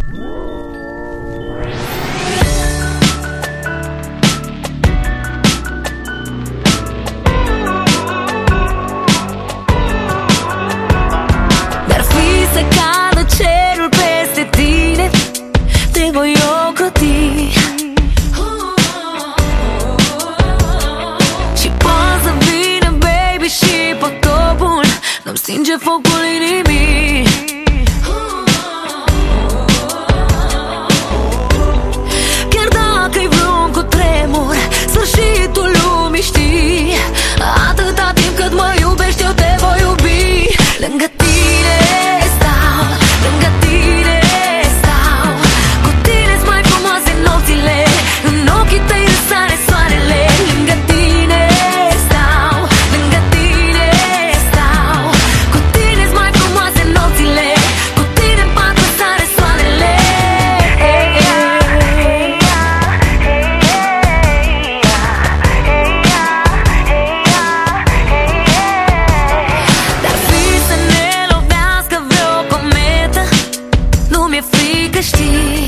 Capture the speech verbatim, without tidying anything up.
Dar fi să cadă cerul peste tine, te voi ocroti. Și poate să vină, baby, și potopul, nu-mi stinge focul inimii. Chiar dacă-i vreun cutremur, sfârșitul lumii, știi, atâta timp cât mă iubești, eu te voi iubi. Lângă tine stau, lângă tine stau, cu tine-s mai frumoase nopțile, în ochii tăi răsare soarele. Lângă tine stau, lângă tine stau, cu tine-s mai frumoase nopțile, cu tine-n pat răsare soarele. Dar fi să ne lovească vreo cometă, nu mi-e frică, știi.